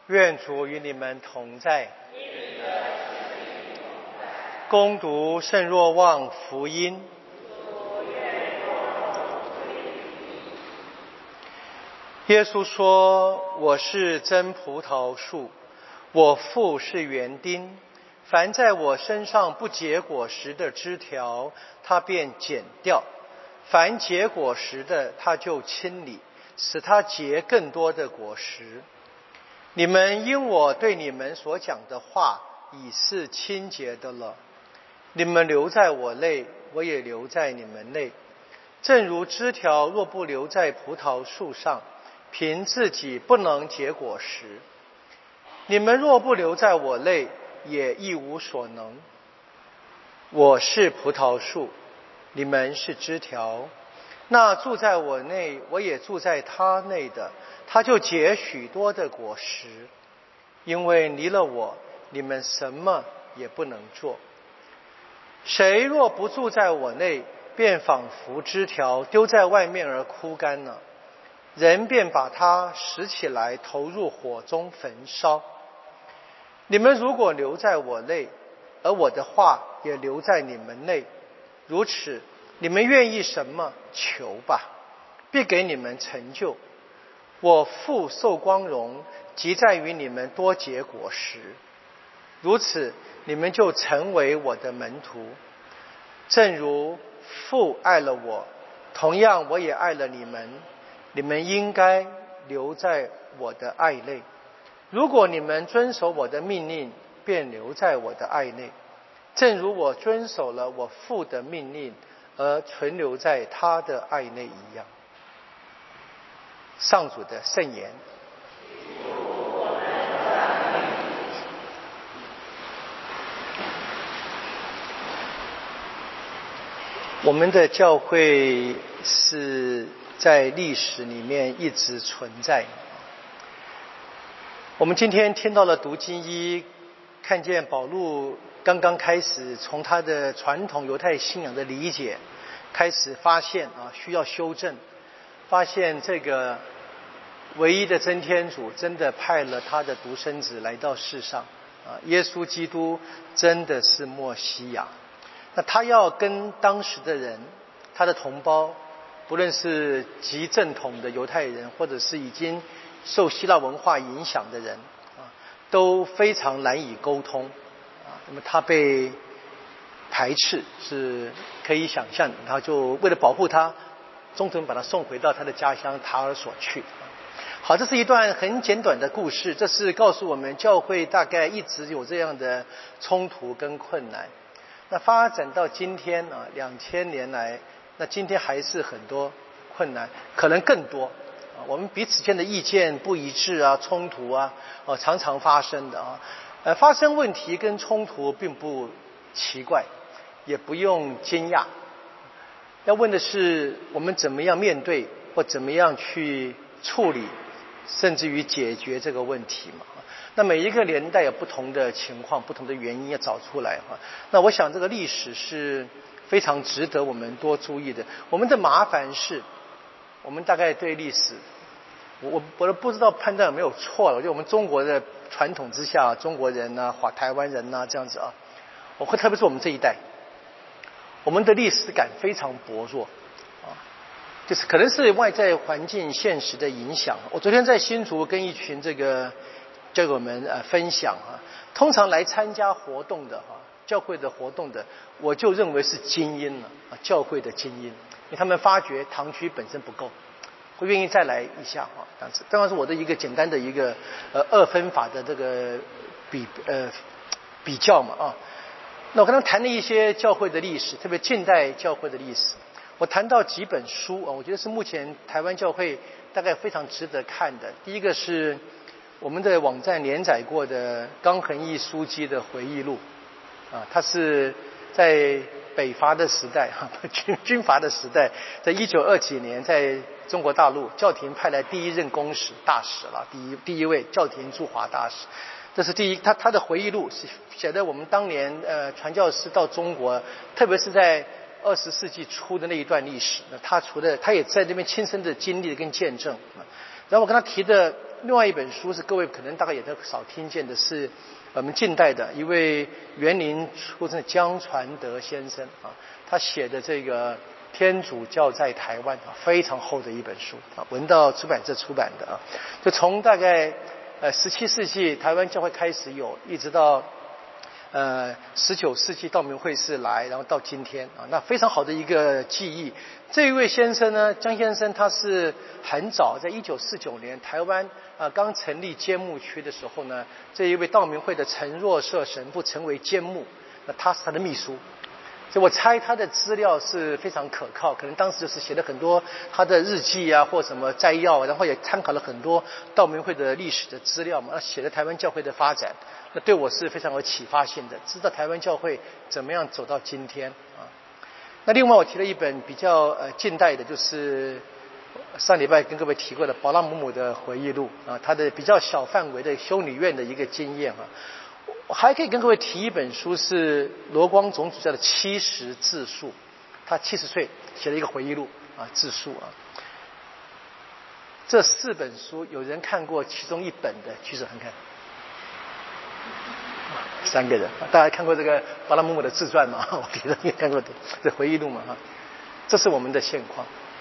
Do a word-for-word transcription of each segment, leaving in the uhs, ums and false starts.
愿主与你们同在。恭读圣若望福音。耶稣说：我是真葡萄树，我父是园丁。凡在我身上不结果实的枝条，他便剪掉；凡结果实的，他就清理，使它结更多的果实。你们因我对你们所讲的话，已是清洁的了。你们留在我内，我也留在你们内。正如枝条若不留在葡萄树上，凭自己不能结果实。你们若不留在我内，也一无所能。我是葡萄树，你们是枝条。那住在我内，我也住在他内的，他就结许多的果实。因为离了我，你们什么也不能做。谁若不住在我内，便仿佛枝条丢在外面而枯干了，人便把它拾起来投入火中焚烧。你们如果留在我内，而我的话也留在你们内，如此你们愿意什么，求吧，必给你们成就。我父受光荣，即在于你们多结果实，如此你们就成为我的门徒。正如父爱了我，同样我也爱了你们，你们应该留在我的爱内。如果你们遵守我的命令，便留在我的爱内，正如我遵守了我父的命令，而存留在他的爱内一样。上主的圣言。我们的教会是在历史里面一直存在。我们今天听到了读经一，看见保禄刚刚开始从他的传统犹太信仰的理解开始发现啊，需要修正，发现这个唯一的真天主真的派了他的独生子来到世上啊，耶稣基督真的是默西亚。那他要跟当时的人，他的同胞，不论是极正统的犹太人，或者是已经受希腊文化影响的人啊，都非常难以沟通啊。那么他被排斥是可以想象的，然后就为了保护他，中途把他送回到他的家乡塔尔索去。好，这是一段很简短的故事，这是告诉我们教会大概一直有这样的冲突跟困难。那发展到今天啊，两千年来，那今天还是很多困难，可能更多啊。我们彼此间的意见不一致啊，冲突啊，呃，常常发生的啊。呃，发生问题跟冲突并不奇怪，也不用惊讶。要问的是，我们怎么样面对，或怎么样去处理，甚至于解决这个问题嘛？那每一个年代有不同的情况，不同的原因要找出来哈。那我想这个历史是非常值得我们多注意的。我们的麻烦是，我们大概对历史，我我都不知道判断有没有错了。就我们中国的传统之下，中国人呐、华台湾人呐、这样子啊，我会特别是我们这一代，我们的历史感非常薄弱啊，就是可能是外在环境现实的影响。我昨天在新竹跟一群这个教友们呃分享啊，通常来参加活动的哈，教会的活动的，我就认为是精英了啊，教会的精英，因为他们发觉堂区本身不够，会愿意再来一下哈。当时当然是我的一个简单的一个呃二分法的这个比呃比较嘛啊。那我跟他们谈了一些教会的历史，特别近代教会的历史。我谈到几本书啊，我觉得是目前台湾教会大概非常值得看的。第一个是我们的网站连载过的冈恒义书记的回忆录啊，他是在北伐的时代哈，军军阀的时代，在一九二几年在中国大陆教廷派来第一任公使大使了，第一第一位教廷驻华大使。这是第一，他他的回忆录是写的我们当年呃传教士到中国，特别是在二十世纪初的那一段历史。那他除了他也在这边亲身的经历跟见证。然后我跟他提的另外一本书是各位可能大概也都少听见的，是我们近代的一位园林出身的江传德先生啊，他写的这个天主教在台湾啊，非常厚的一本书啊，文道出版社出版的啊，就从大概呃十七世纪台湾教会开始有，一直到呃十九世纪道明会士来，然后到今天啊，那非常好的一个记忆。这一位先生呢，江先生，他是很早在一九四九年台湾啊刚成立监牧区的时候呢，这一位道明会的陈若瑟神父成为监牧，那他是他的秘书。所以我猜他的资料是非常可靠，可能当时就是写了很多他的日记啊，或什么摘要，然后也参考了很多道明会的历史的资料嘛，写了台湾教会的发展，那对我是非常有启发性的，知道台湾教会怎么样走到今天啊。那另外我提了一本比较呃近代的，就是上礼拜跟各位提过的宝拉姆姆的回忆录啊，他的比较小范围的修女院的一个经验啊。我还可以跟各位提一本书，是罗光总主教的七十自述，他七十岁写了一个回忆录啊，自述啊。这四本书有人看过其中一本的举手看看，三个人，大家看过这个巴拉姆姆的自传吗？我提的你看过的这回忆录嘛哈，这是我们的现况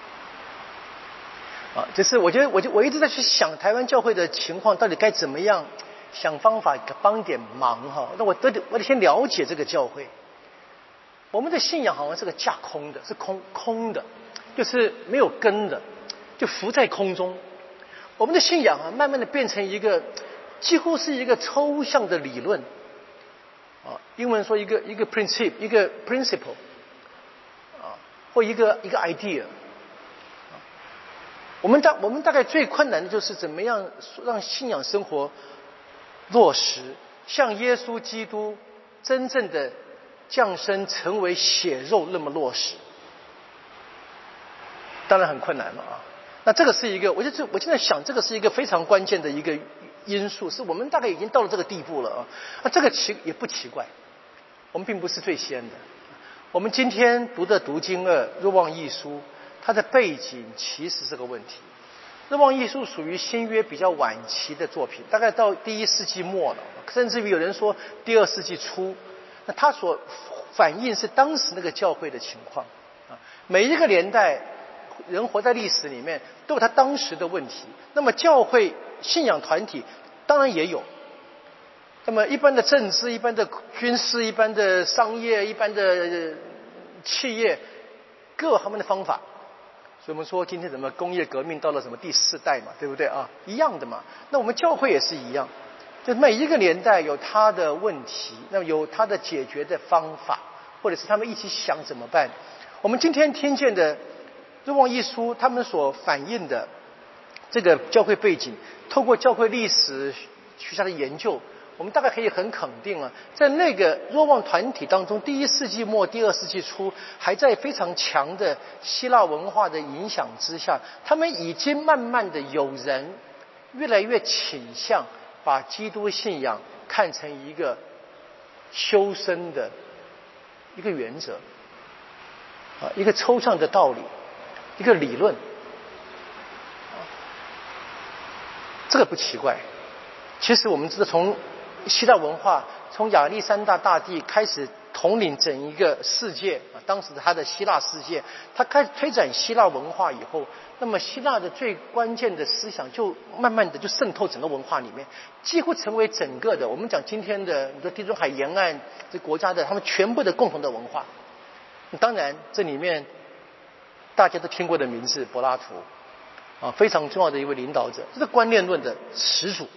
啊，就是我觉得我就我一直在去想台湾教会的情况到底该怎么样。想方法帮点忙哈，那我得我得先了解这个教会。我们的信仰好像是个架空的，是空空的，就是没有根的，就浮在空中。我们的信仰啊，慢慢的变成一个几乎是一个抽象的理论啊，英文说一个一个 principle， 一个 principle 啊，或一个一个 idea。我们大我们大概最困难的就是怎么样让信仰生活落实，像耶稣基督真正的降生成为血肉那么落实，当然很困难了啊。那这个是一个，我就我现在想，这个是一个非常关键的一个因素，是我们大概已经到了这个地步了啊。那这个奇也不奇怪，我们并不是最先的。我们今天读的读经二若望一书，它的背景其实是个问题。若望一书属于新约比较晚期的作品，大概到第一世纪末了，甚至于有人说第二世纪初。那它所反映是当时那个教会的情况啊。每一个年代人活在历史里面都有他当时的问题，那么教会信仰团体当然也有。那么一般的政治、一般的军事、一般的商业、一般的企业各有他们的方法。所以我们说今天什么工业革命到了什么第四代嘛，对不对啊？一样的嘛。那我们教会也是一样，就每一个年代有它的问题，那么有它的解决的方法，或者是他们一起想怎么办。我们今天听见的若望一书，他们所反映的这个教会背景，透过教会历史学家的研究，我们大概可以很肯定了，在那个若望团体当中，第一世纪末第二世纪初还在非常强的希腊文化的影响之下，他们已经慢慢的有人越来越倾向把基督信仰看成一个修身的一个原则啊，一个抽象的道理，一个理论，这个不奇怪。其实我们知道，从希腊文化，从亚历山大大帝开始统领整一个世界啊，当时他的希腊世界，他开始推展希腊文化以后，那么希腊的最关键的思想就慢慢的就渗透整个文化里面，几乎成为整个的我们讲今天的你说地中海沿岸这国家的他们全部的共同的文化。当然这里面大家都听过的名字柏拉图啊，非常重要的一位领导者，这是观念论的始祖。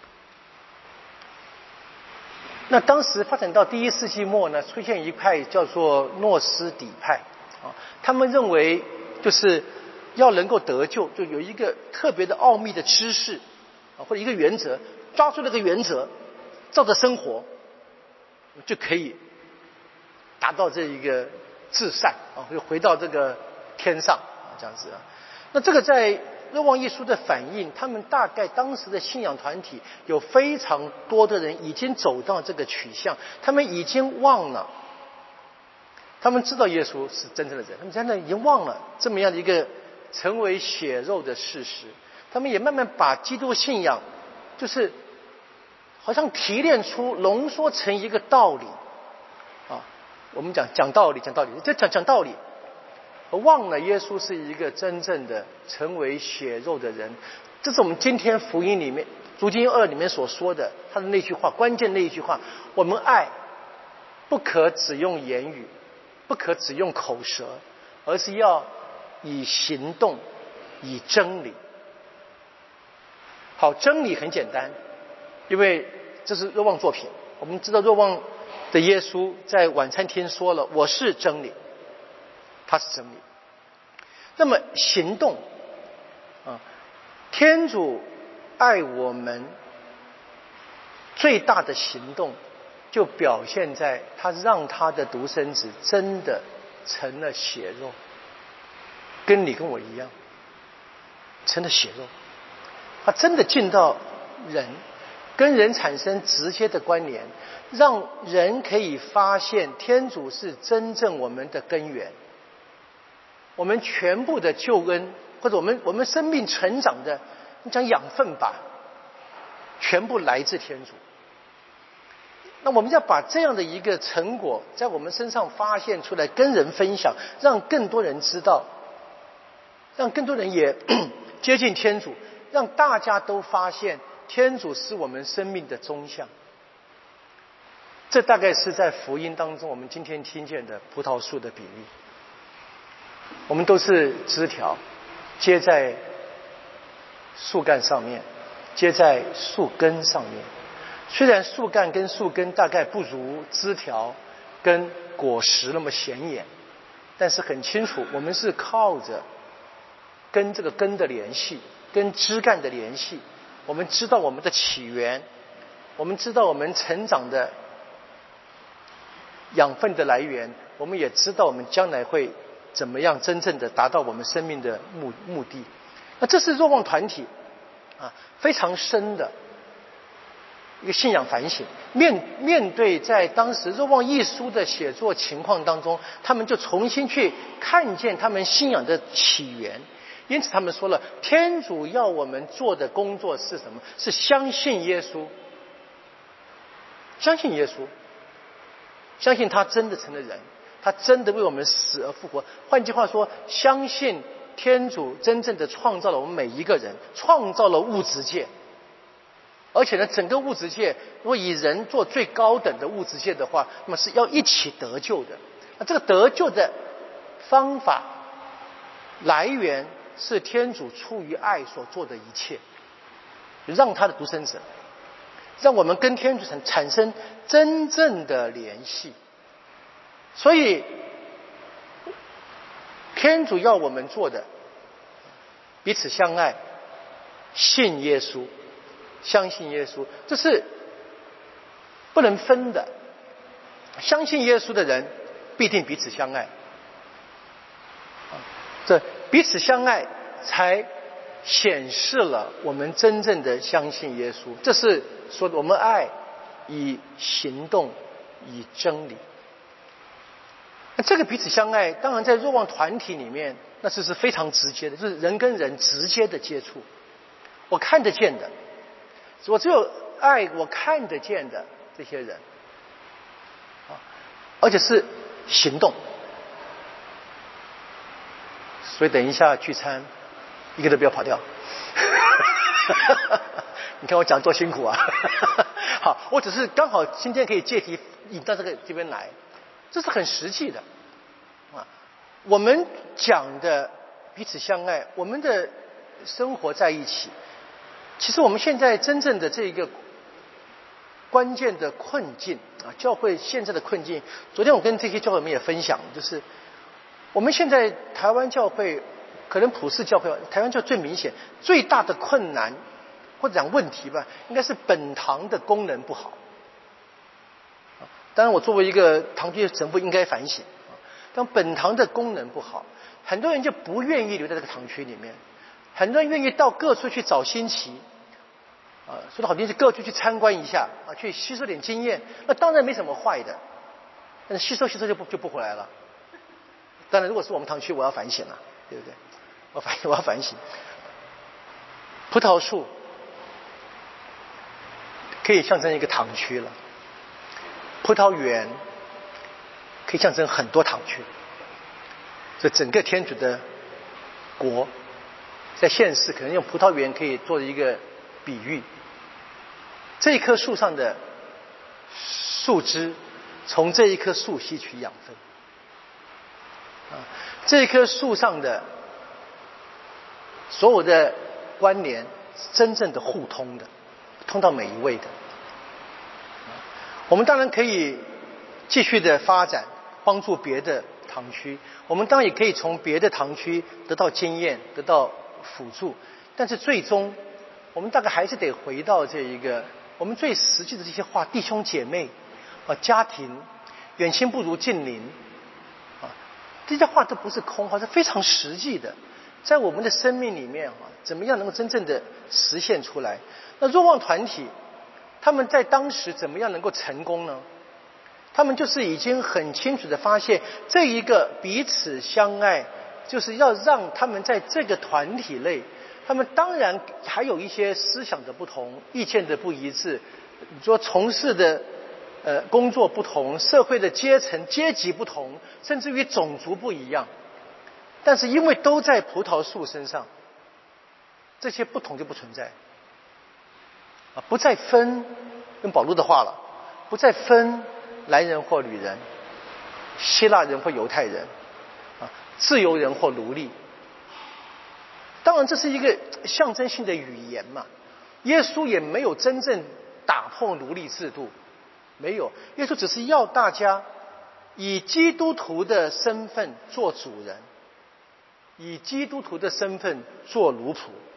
那当时发展到第一世纪末呢，出现一派叫做诺斯底派啊，他们认为就是要能够得救，就有一个特别的奥秘的知识啊，或者一个原则，抓住那个原则，照着生活，就可以达到这一个至善啊，就回到这个天上啊，这样子啊。那这个在若望一书的反映，他们大概当时的信仰团体有非常多的人已经走到这个取向，他们已经忘了，他们知道耶稣是真正的人，他们真的已经忘了这么样的一个成为血肉的事实。 他们也慢慢把基督信仰，就是好像提炼出、浓缩成一个道理啊。我们讲讲道理，讲道理，就讲讲道理，忘了耶稣是一个真正的成为血肉的人。这是我们今天福音里面读经二里面所说的他的那句话，关键那一句话：我们爱不可只用言语，不可只用口舌，而是要以行动，以真理。好，真理很简单，因为这是若望作品。我们知道若望的耶稣在晚餐厅说了：“我是真理。”他是真理。那么行动啊，天主爱我们最大的行动，就表现在他让他的独生子真的成了血肉，跟你跟我一样，成了血肉。他真的进到人，跟人产生直接的关联，让人可以发现天主是真正我们的根源。我们全部的救恩，或者我们我们生命成长的，你讲养分吧，全部来自天主。那我们要把这样的一个成果在我们身上发现出来，跟人分享，让更多人知道，让更多人也接近天主，让大家都发现天主是我们生命的终向。这大概是在福音当中我们今天听见的葡萄树的比喻。我们都是枝条接在树干上面，接在树根上面。虽然树干跟树根大概不如枝条跟果实那么显眼，但是很清楚我们是靠着跟这个根的联系，跟枝干的联系，我们知道我们的起源，我们知道我们成长的养分的来源，我们也知道我们将来会怎么样真正的达到我们生命的目目的。那这是若望团体啊非常深的一个信仰反省。面面对在当时若望一书的写作情况当中，他们就重新去看见他们信仰的起源。因此他们说了，天主要我们做的工作是什么？是相信耶稣，相信耶稣，相信他真的成了人，他真的为我们死而复活。换句话说，相信天主真正的创造了我们每一个人，创造了物质界，而且呢，整个物质界如果以人做最高等的物质界的话，那么是要一起得救的。那这个得救的方法来源是天主出于爱所做的一切，让他的独生子，让我们跟天主产生真正的联系。所以天主要我们做的，彼此相爱，信耶稣，相信耶稣，这是不能分的。相信耶稣的人必定彼此相爱，这彼此相爱才显示了我们真正的相信耶稣。这是说我们爱以行动，以真理。那这个彼此相爱，当然在若望团体里面，那是是非常直接的，就是人跟人直接的接触，我看得见的，我只有爱我看得见的这些人，啊，而且是行动。所以等一下聚餐，一个都不要跑掉。你看我讲多辛苦啊！好，我只是刚好今天可以借题引到这个这边来。这是很实际的啊！我们讲的彼此相爱，我们的生活在一起。其实我们现在真正的这个关键的困境啊，教会现在的困境，昨天我跟这些教会们也分享，就是我们现在台湾教会，可能普世教会，台湾教会最明显、最大的困难或者讲问题吧，应该是本堂的功能不好。当然我作为一个堂区神父应该反省，但本堂的功能不好，很多人就不愿意留在这个堂区里面，很多人愿意到各处去找新奇，啊，说的好听是各处去参观一下啊，去吸收点经验，那当然没什么坏的，但是吸收吸收就不就不回来了。当然如果是我们堂区，我要反省了，对不对？我反我要反省。 葡萄树可以象征一个堂区了，葡萄园可以象征很多堂区。这整个天主的国，在现世可能用葡萄园可以做一个比喻。这一棵树上的树枝，从这一棵树吸取养分。啊，这一棵树上的所有的关联，真正的互通的，通到每一位的。我们当然可以继续的发展，帮助别的堂区，我们当然也可以从别的堂区得到经验，得到辅助，但是最终我们大概还是得回到这一个我们最实际的这些话，弟兄姐妹啊，家庭，远亲不如近邻啊，这些话都不是空话，是非常实际的，在我们的生命里面啊，怎么样能够真正的实现出来？那若望团体他们在当时怎么样能够成功呢？他们就是已经很清楚的发现，这一个彼此相爱，就是要让他们在这个团体内，他们当然还有一些思想的不同，意见的不一致，你说从事的呃工作不同，社会的阶层阶级不同，甚至于种族不一样，但是因为都在葡萄树身上，这些不同就不存在啊，不再分，用保罗的话了，不再分男人或女人，希腊人或犹太人，啊，自由人或奴隶。当然这是一个象征性的语言嘛，耶稣也没有真正打破奴隶制度，没有，耶稣只是要大家以基督徒的身份做主人，以基督徒的身份做奴仆。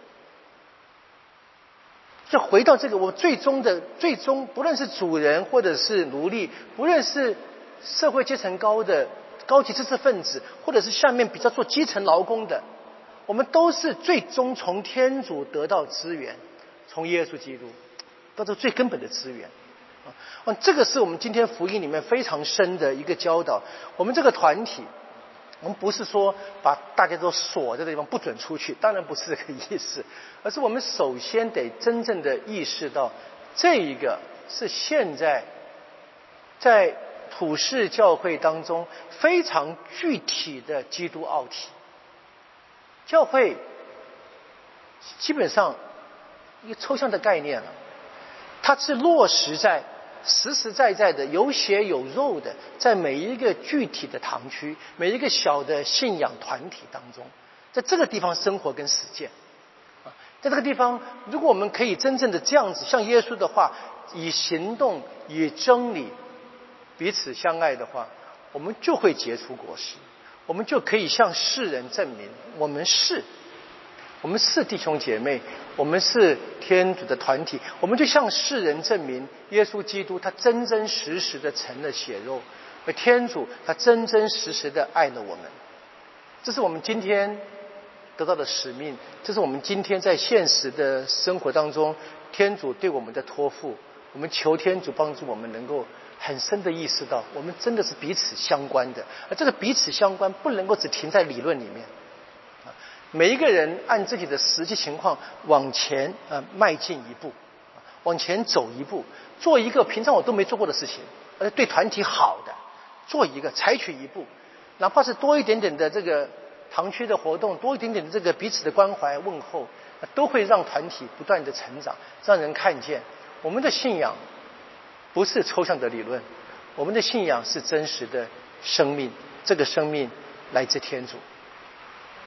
就回到这个我最终的最终，不论是主人或者是奴隶，不论是社会阶层高的高级知识分子，或者是下面比较做基层劳工的，我们都是最终从天主得到资源，从耶稣基督得到最根本的资源啊，这个是我们今天福音里面非常深的一个教导。我们这个团体，我们不是说把大家都锁在这地方不准出去，当然不是这个意思，而是我们首先得真正的意识到，这一个是现在在普世教会当中非常具体的基督奥体。教会基本上一个抽象的概念了，它是落实在实实在在的有血有肉的，在每一个具体的堂区，每一个小的信仰团体当中，在这个地方生活跟实践啊，在这个地方，如果我们可以真正的这样子，像耶稣的话，以行动以真理彼此相爱的话，我们就会结出果实，我们就可以向世人证明我们是我们是弟兄姐妹，我们是天主的团体，我们就向世人证明耶稣基督他真真实实的成了血肉，而天主他真真实实的爱了我们。这是我们今天得到的使命，这是我们今天在现实的生活当中天主对我们的托付。我们求天主帮助我们能够很深的意识到，我们真的是彼此相关的，而这个彼此相关不能够只停在理论里面。每一个人按自己的实际情况往前呃迈进一步，往前走一步，做一个平常我都没做过的事情，而对团体好的，做一个采取一步，哪怕是多一点点的这个堂区的活动，多一点点的这个彼此的关怀问候，都会让团体不断的成长，让人看见我们的信仰不是抽象的理论，我们的信仰是真实的生命，这个生命来自天主。